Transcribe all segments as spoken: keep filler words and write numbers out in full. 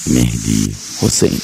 مهدی حسینی.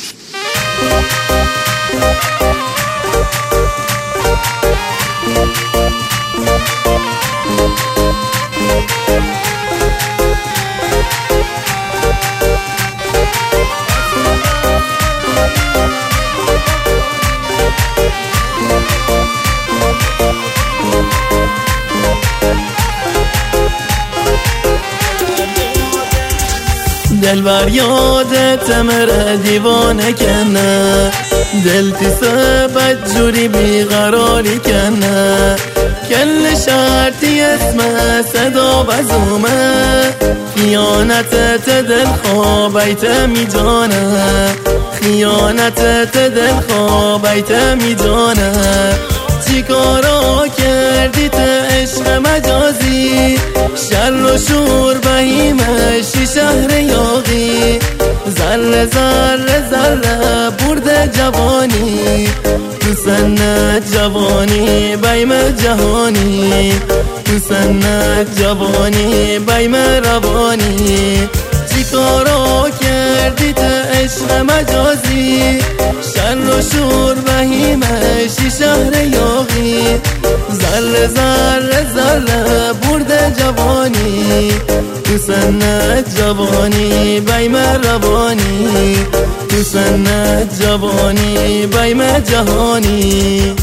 دلبر یادت مره دیوانه کنه، دل تیسه بدجوری بیقراری کنه، کل شرطی اسم صدا بزومه، خیانتت دل خوابیت می جانه، خیانتت دل خوابیت می جانه. چی کارا کردی تو عشق مجازی، شر و شور بهیمشی شهر یاغی، ذره ذره ذره برد جوانی، تو سنت جوانی بیم جهانی، تو سنت جوانی بیم روانی. چی کارا کردی تو عشق مجازی، شر و شور بهیمشی شهر یاغی، ذره ذره ذره برد جوانی، تو سنت جوانی بیم روانی، تو سنت جوانی بیم جهانی.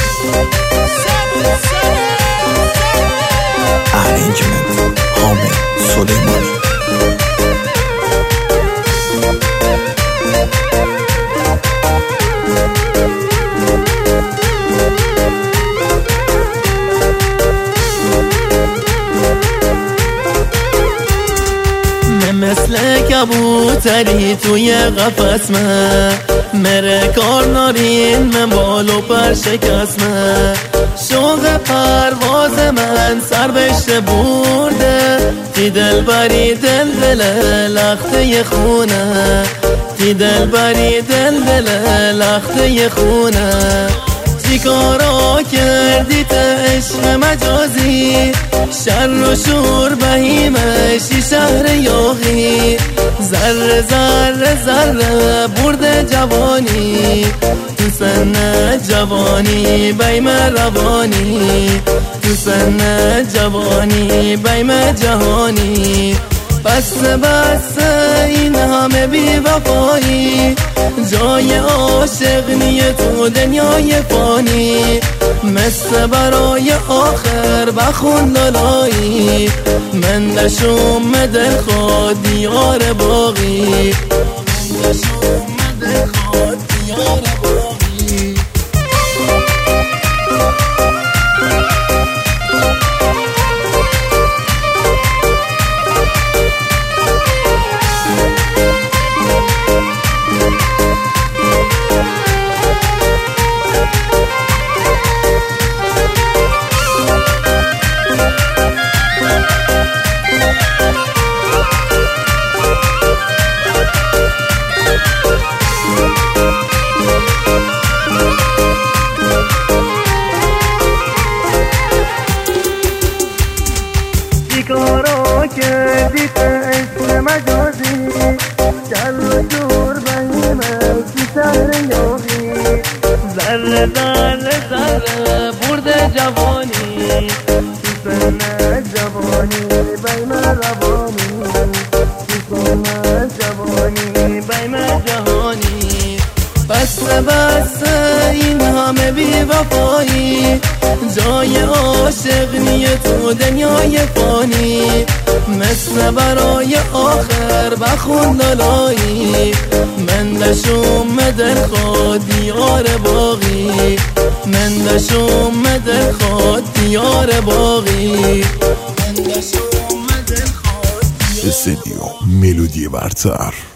ارنجمنت حامد سلیمانی. مثل کبوتری توی قفس مه، مره کار نارین من بالو پر شکست مه، شوق پرواز من سر بشته برده، تی دل بری دل دل لخته خونه، تی دل بری دل دل لخته خونه. چی کارا کردی تو عشق مجازی، شر و شور بهیمشی شهر یاغی، ذره ذره ذره برد جوانی، تو سنت جوانی بیم روانی، تو سنت جوانی بیم جهانی. بس بس این همه بی وفایی، جای عاشق نیه تو دنیای فانی، مثل برای آخر بخون لالایی، من نشوم دل خود دیار باقی، من نشوم دل خود دیار باقی. کارا کردی تو عشق مجازی، شر و شور بهیمشی شهر یاغی، ذره ذره ذره برد جوانی، تو سنت جوانی بیم روانی، تو سنت جوانی بیم جهانی. بس بس این همه بی وفایی، جای عاشق نیه تو دنیای فانی، مثل برای آخر بخون لالایی، من دشوم دل خود دیار باقی، من دشوم دل خود دیار باقی، من دشوم دل خود دیار. استدیو ملودی برتر.